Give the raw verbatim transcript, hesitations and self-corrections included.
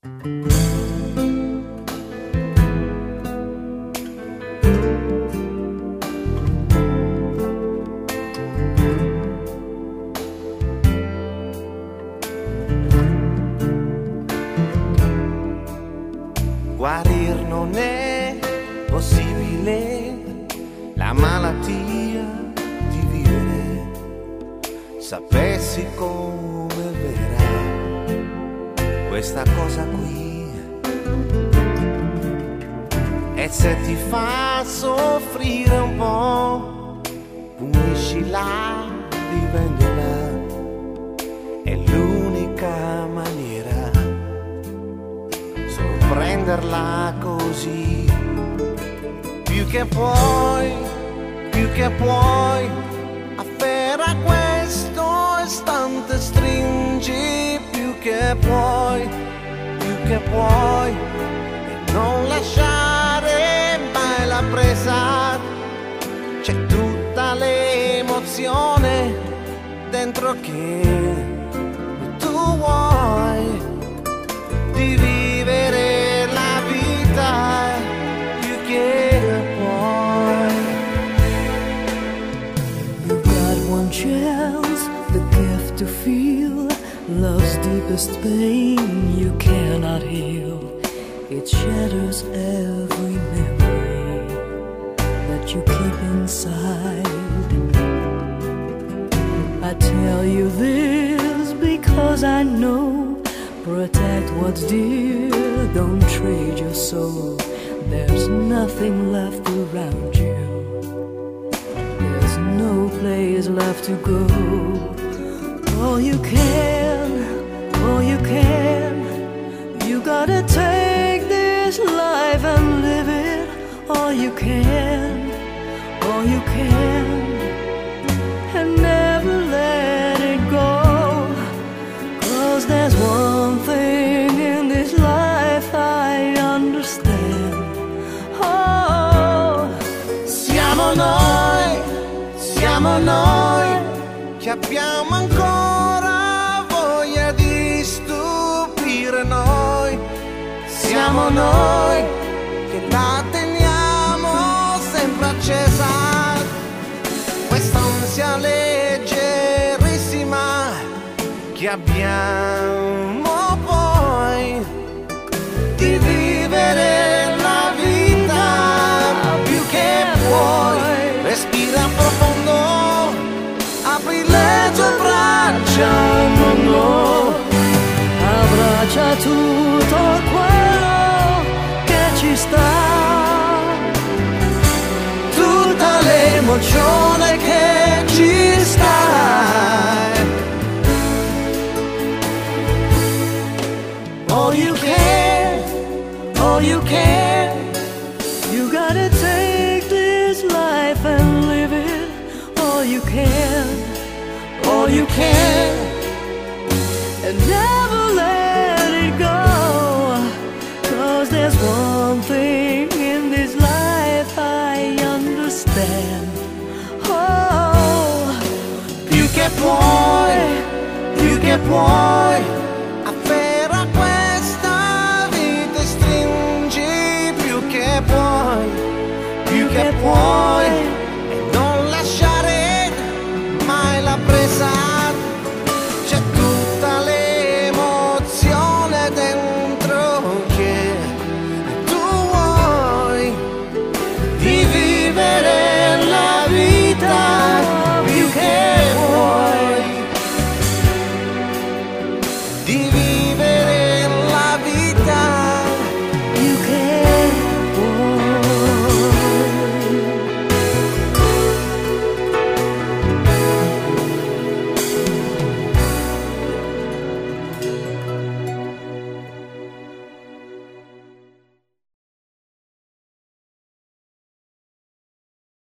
Guarir non è possibile, la malattia di vivere. Sapessi come verrà questa cosa qui, e se ti fa soffrire un po', puniscila, vivendila, è l'unica maniera. Prenderla così, più che puoi, più che puoi, afferra questo istante, stringi più che puoi, più che puoi, e non lasciare mai la presa. C'è tutta l'emozione dentro che tu vuoi di vivere la vita più che puoi. You got one chance, the gift to feel love's deepest pain you cannot heal. It shatters every memory that you keep inside. I tell you this because I know, protect what's dear, don't trade your soul. There's nothing left around you, there's no place left to go. All you can, all you can, you gotta take this life and live it. All you can, all you can, and never let it go. 'Cause there's one thing in this life I understand. Oh, siamo noi, siamo noi che abbiamo ancora voglia di stupire noi. Siamo noi che la teniamo sempre accesa, quest'ansia leggerissima che abbiamo poi di vivere la vita più che puoi. Respira profondo, apri le tue braccia al mondo, abbraccia tutto quello che ci sta, tutta l'emozione che ci sta. All you can, all you can, you gotta take this life and live it. All you can, all you can, and never let it go. 'Cause there's one thing in this life I understand. Oh, più che puoi, più che puoi, afferra puoi, più che puoi.